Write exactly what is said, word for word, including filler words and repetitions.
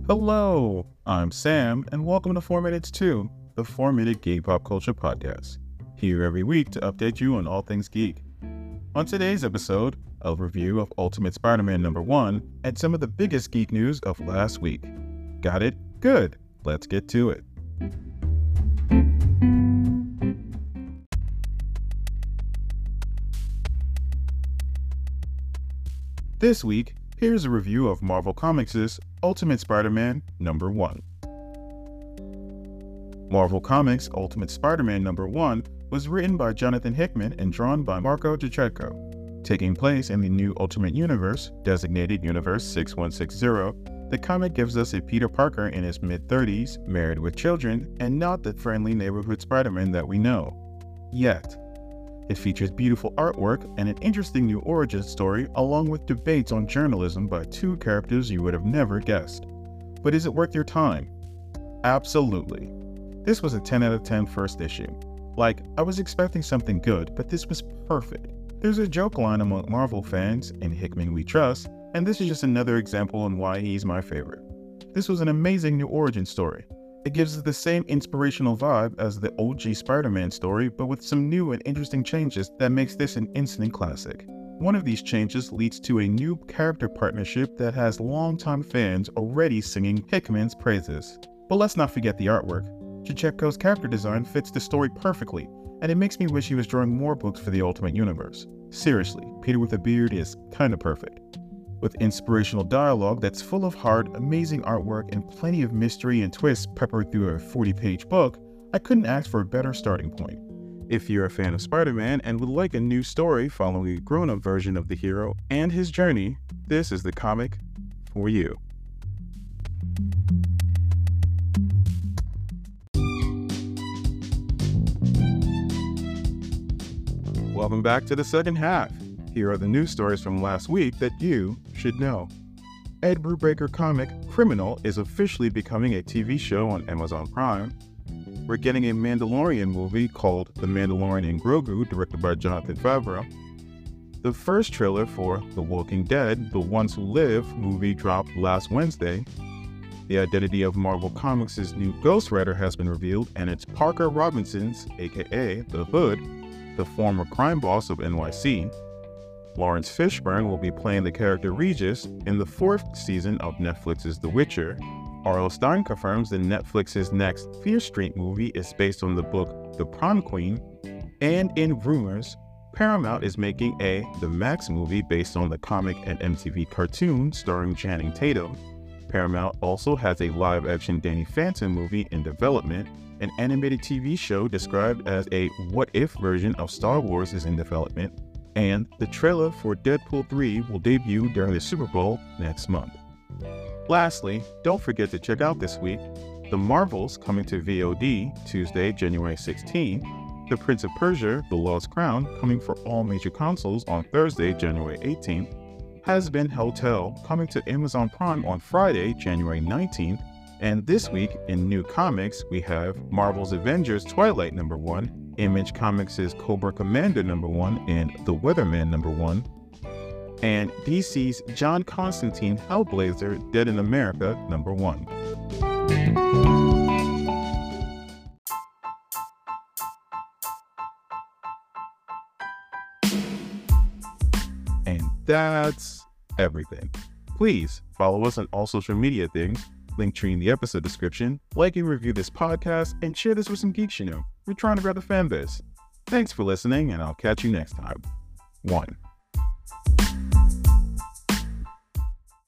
Hello, I'm Sam, and welcome to four minutes two, the four minute Geek Pop Culture Podcast. Here every week to update you on all things geek. On today's episode, a review of Ultimate Spider-Man number one and some of the biggest geek news of last week. Got it? Good. Let's get to it. This week, here's a review of Marvel Comics' Ultimate Spider-Man number one. Marvel Comics' Ultimate Spider-Man number one was written by Jonathan Hickman and drawn by Marco Checchetto. Taking place in the new Ultimate Universe, designated Universe six one six zero, the comic gives us a Peter Parker in his mid-thirties, married with children, and not the friendly neighborhood Spider-Man that we know. Yet. It features beautiful artwork and an interesting new origin story, along with debates on journalism by two characters you would have never guessed. But is it worth your time? Absolutely. This was a ten out of ten first issue. Like, I was expecting something good, but this was perfect. There's a joke line among Marvel fans, "In Hickman we trust," and this is just another example on why he's my favorite. This was an amazing new origin story. It gives us the same inspirational vibe as the O G Spider-Man story, but with some new and interesting changes that makes this an instant classic. One of these changes leads to a new character partnership that has longtime fans already singing Hickman's praises. But let's not forget the artwork. Checchetto's character design fits the story perfectly, and it makes me wish he was drawing more books for the Ultimate Universe. Seriously, Peter with a beard is kinda perfect. With inspirational dialogue that's full of heart, amazing artwork, and plenty of mystery and twists peppered through a forty-page book, I couldn't ask for a better starting point. If you're a fan of Spider-Man and would like a new story following a grown-up version of the hero and his journey, this is the comic for you. Welcome back to the second half. Here are the news stories from last week that you should know. Ed Brubaker comic Criminal is officially becoming a T V show on Amazon Prime. We're getting a Mandalorian movie called The Mandalorian and Grogu, directed by Jon Favreau. The first trailer for The Walking Dead, The Ones Who Live movie dropped last Wednesday. The identity of Marvel Comics' new Ghost Rider has been revealed, and it's Parker Robinson's, aka The Hood, the former crime boss of N Y C. Lawrence Fishburne will be playing the character Regis in the fourth season of Netflix's The Witcher. R L. Stine confirms that Netflix's next Fear Street movie is based on the book The Prom Queen. And in rumors, Paramount is making a The Max movie based on the comic and M T V cartoon starring Channing Tatum. Paramount also has a live-action Danny Phantom movie in development. An animated T V show described as a what-if version of Star Wars is in development. And the trailer for Deadpool three will debut during the Super Bowl next month. Lastly, don't forget to check out this week The Marvels coming to V O D Tuesday, January sixteenth, The Prince of Persia, The Lost Crown coming for all major consoles on Thursday, January eighteenth, Has-Been Hotel coming to Amazon Prime on Friday, January nineteenth, and this week in new comics we have Marvel's Avengers Twilight number one, Image Comics' Cobra Commander number one and The Weatherman number one, and D C's John Constantine Hellblazer Dead in America number one. And that's everything. Please follow us on all social media things, Linktree in the episode description, like and review this podcast, and share this with some geeks you know. We're trying to grow the fan base. Thanks for listening, and I'll catch you next time. One.